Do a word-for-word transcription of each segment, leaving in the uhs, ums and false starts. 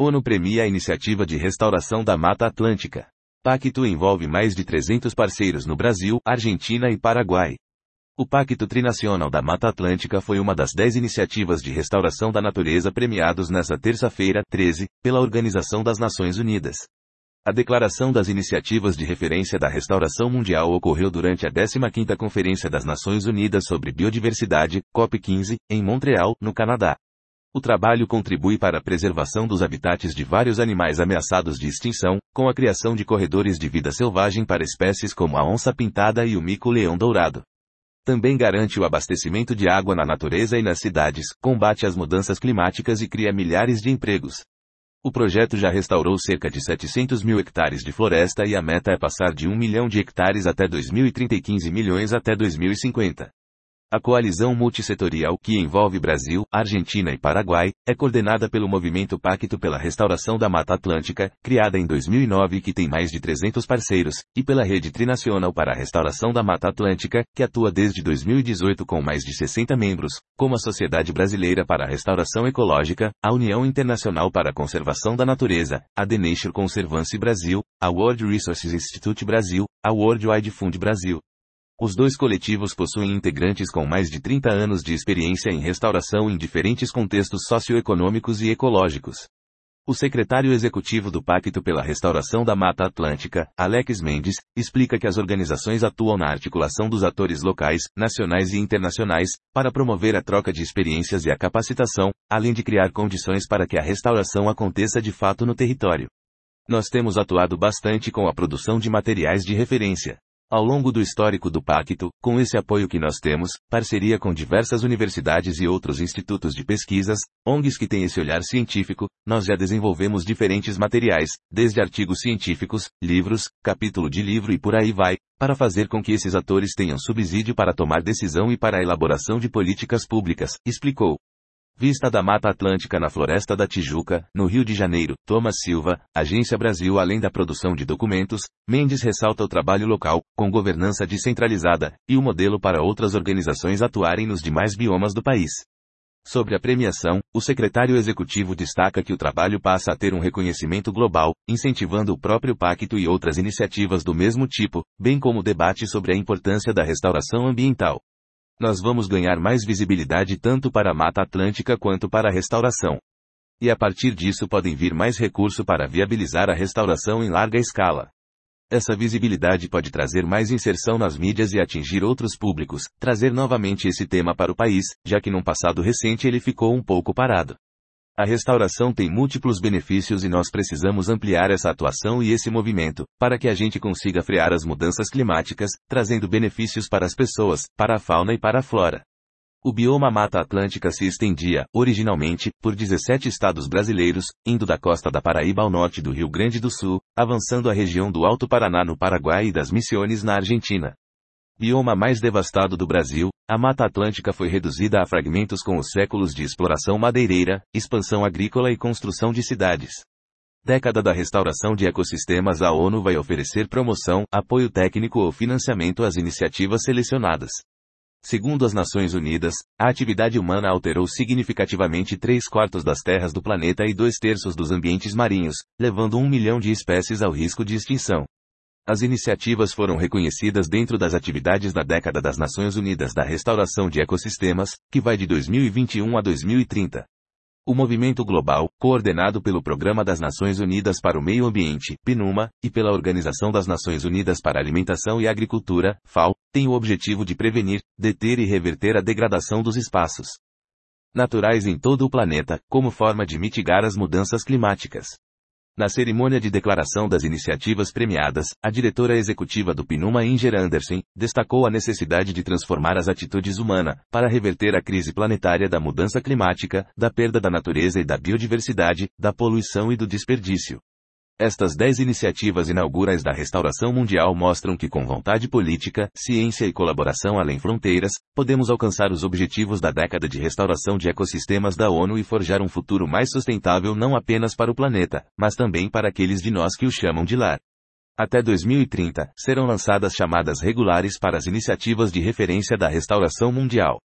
ONU premia a iniciativa de restauração da Mata Atlântica. Pacto envolve mais de trezentos parceiros no Brasil, Argentina e Paraguai. O Pacto Trinacional da Mata Atlântica foi uma das dez iniciativas de restauração da natureza premiados nesta terça-feira, treze, pela Organização das Nações Unidas. A declaração das iniciativas de referência da restauração mundial ocorreu durante a décima quinta Conferência das Nações Unidas sobre Biodiversidade, COP quinze, em Montreal, no Canadá. O trabalho contribui para a preservação dos habitats de vários animais ameaçados de extinção, com a criação de corredores de vida selvagem para espécies como a onça-pintada e o mico-leão dourado. Também garante o abastecimento de água na natureza e nas cidades, combate as mudanças climáticas e cria milhares de empregos. O projeto já restaurou cerca de setecentos mil hectares de floresta e a meta é passar de um milhão de hectares até dois mil e trinta e quinze milhões até dois mil e cinquenta. A coalizão multissetorial, que envolve Brasil, Argentina e Paraguai, é coordenada pelo movimento Pacto pela Restauração da Mata Atlântica, criada em dois mil e nove e que tem mais de trezentos parceiros, e pela Rede Trinacional para a Restauração da Mata Atlântica, que atua desde dois mil e dezoito com mais de sessenta membros, como a Sociedade Brasileira para a Restauração Ecológica, a União Internacional para a Conservação da Natureza, a The Nature Conservancy Brasil, a World Resources Institute Brasil, a World Wide Fund Brasil. Os dois coletivos possuem integrantes com mais de trinta anos de experiência em restauração em diferentes contextos socioeconômicos e ecológicos. O secretário executivo do Pacto pela Restauração da Mata Atlântica, Alex Mendes, explica que as organizações atuam na articulação dos atores locais, nacionais e internacionais, para promover a troca de experiências e a capacitação, além de criar condições para que a restauração aconteça de fato no território. Nós temos atuado bastante com a produção de materiais de referência. Ao longo do histórico do Pacto, com esse apoio que nós temos, parceria com diversas universidades e outros institutos de pesquisas, O N Gs que têm esse olhar científico, nós já desenvolvemos diferentes materiais, desde artigos científicos, livros, capítulo de livro e por aí vai, para fazer com que esses atores tenham subsídio para tomar decisão e para a elaboração de políticas públicas, explicou. Vista da Mata Atlântica na Floresta da Tijuca, no Rio de Janeiro, Thomas Silva, Agência Brasil. Além da produção de documentos, Mendes ressalta o trabalho local, com governança descentralizada, e o modelo para outras organizações atuarem nos demais biomas do país. Sobre a premiação, o secretário executivo destaca que o trabalho passa a ter um reconhecimento global, incentivando o próprio Pacto e outras iniciativas do mesmo tipo, bem como o debate sobre a importância da restauração ambiental. Nós vamos ganhar mais visibilidade tanto para a Mata Atlântica quanto para a restauração. E a partir disso podem vir mais recurso para viabilizar a restauração em larga escala. Essa visibilidade pode trazer mais inserção nas mídias e atingir outros públicos, trazer novamente esse tema para o país, já que num passado recente ele ficou um pouco parado. A restauração tem múltiplos benefícios e nós precisamos ampliar essa atuação e esse movimento, para que a gente consiga frear as mudanças climáticas, trazendo benefícios para as pessoas, para a fauna e para a flora. O bioma Mata Atlântica se estendia, originalmente, por dezessete estados brasileiros, indo da costa da Paraíba ao norte do Rio Grande do Sul, avançando a região do Alto Paraná no Paraguai e das Missões na Argentina. Bioma mais devastado do Brasil, a Mata Atlântica foi reduzida a fragmentos com os séculos de exploração madeireira, expansão agrícola e construção de cidades. Década da restauração de ecossistemas. A ONU vai oferecer promoção, apoio técnico ou financiamento às iniciativas selecionadas. Segundo as Nações Unidas, a atividade humana alterou significativamente três quartos das terras do planeta e dois terços dos ambientes marinhos, levando um milhão de espécies ao risco de extinção. As iniciativas foram reconhecidas dentro das atividades da Década das Nações Unidas da Restauração de Ecossistemas, que vai de dois mil e vinte e um a dois mil e trinta. O movimento global, coordenado pelo Programa das Nações Unidas para o Meio Ambiente, PNUMA, e pela Organização das Nações Unidas para a Alimentação e Agricultura, FAO, tem o objetivo de prevenir, deter e reverter a degradação dos espaços naturais em todo o planeta, como forma de mitigar as mudanças climáticas. Na cerimônia de declaração das iniciativas premiadas, a diretora executiva do PNUMA, Inger Andersen, destacou a necessidade de transformar as atitudes humanas, para reverter a crise planetária da mudança climática, da perda da natureza e da biodiversidade, da poluição e do desperdício. Estas dez iniciativas inaugurais da restauração mundial mostram que com vontade política, ciência e colaboração além fronteiras, podemos alcançar os objetivos da década de restauração de ecossistemas da ONU e forjar um futuro mais sustentável não apenas para o planeta, mas também para aqueles de nós que o chamam de lar. Até dois mil e trinta, serão lançadas chamadas regulares para as iniciativas de referência da restauração mundial.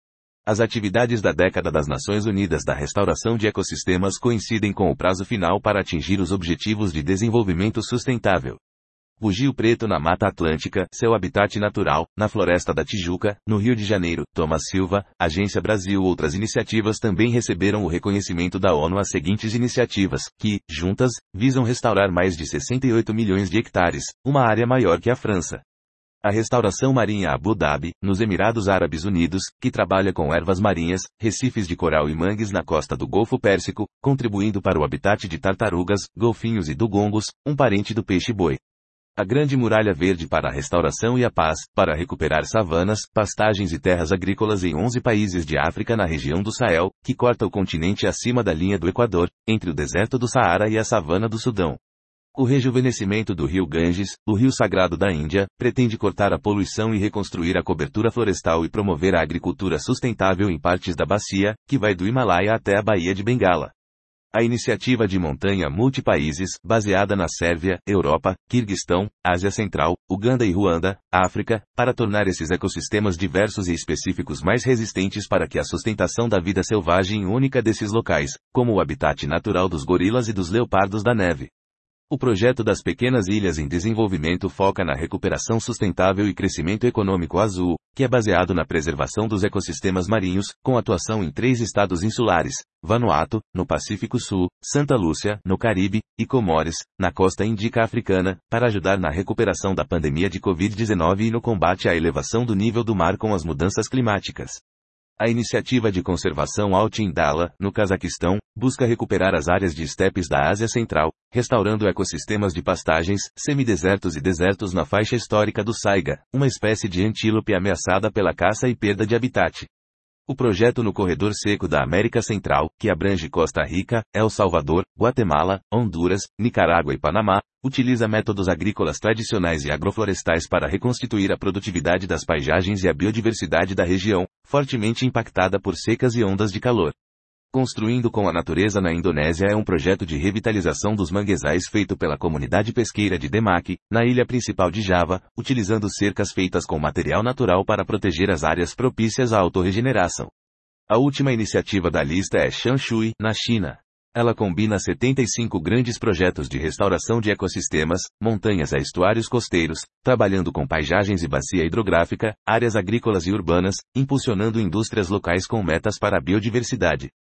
As atividades da década das Nações Unidas da restauração de ecossistemas coincidem com o prazo final para atingir os Objetivos de Desenvolvimento Sustentável. Bugio Preto na Mata Atlântica, seu habitat natural, na Floresta da Tijuca, no Rio de Janeiro, Thomas Silva, Agência Brasil. Outras iniciativas também receberam o reconhecimento da ONU. As seguintes iniciativas, que, juntas, visam restaurar mais de sessenta e oito milhões de hectares, uma área maior que a França. A Restauração Marinha Abu Dhabi, nos Emirados Árabes Unidos, que trabalha com ervas marinhas, recifes de coral e mangues na costa do Golfo Pérsico, contribuindo para o habitat de tartarugas, golfinhos e dugongos, um parente do peixe-boi. A Grande Muralha Verde para a restauração e a paz, para recuperar savanas, pastagens e terras agrícolas em onze países de África na região do Sahel, que corta o continente acima da linha do Equador, entre o deserto do Saara e a savana do Sudão. O rejuvenescimento do rio Ganges, o rio sagrado da Índia, pretende cortar a poluição e reconstruir a cobertura florestal e promover a agricultura sustentável em partes da bacia, que vai do Himalaia até a Baía de Bengala. A iniciativa de montanha multipaíses, baseada na Sérvia, Europa, Quirguistão, Ásia Central, Uganda e Ruanda, África, para tornar esses ecossistemas diversos e específicos mais resistentes para que a sustentação da vida selvagem única desses locais, como o habitat natural dos gorilas e dos leopardos da neve. O projeto das Pequenas Ilhas em Desenvolvimento foca na recuperação sustentável e crescimento econômico azul, que é baseado na preservação dos ecossistemas marinhos, com atuação em três estados insulares, Vanuatu, no Pacífico Sul, Santa Lúcia, no Caribe, e Comores, na costa índica africana, para ajudar na recuperação da pandemia de covid dezenove e no combate à elevação do nível do mar com as mudanças climáticas. A iniciativa de conservação Altin Dala, no Cazaquistão, busca recuperar as áreas de estepes da Ásia Central, restaurando ecossistemas de pastagens, semidesertos e desertos na faixa histórica do Saiga, uma espécie de antílope ameaçada pela caça e perda de habitat. O projeto no Corredor Seco da América Central, que abrange Costa Rica, El Salvador, Guatemala, Honduras, Nicarágua e Panamá, utiliza métodos agrícolas tradicionais e agroflorestais para reconstituir a produtividade das paisagens e a biodiversidade da região, fortemente impactada por secas e ondas de calor. Construindo com a Natureza na Indonésia é um projeto de revitalização dos manguezais feito pela comunidade pesqueira de Demak, na ilha principal de Java, utilizando cercas feitas com material natural para proteger as áreas propícias à autorregeneração. A última iniciativa da lista é Shanshui, na China. Ela combina setenta e cinco grandes projetos de restauração de ecossistemas, montanhas a estuários costeiros, trabalhando com paisagens e bacia hidrográfica, áreas agrícolas e urbanas, impulsionando indústrias locais com metas para a biodiversidade.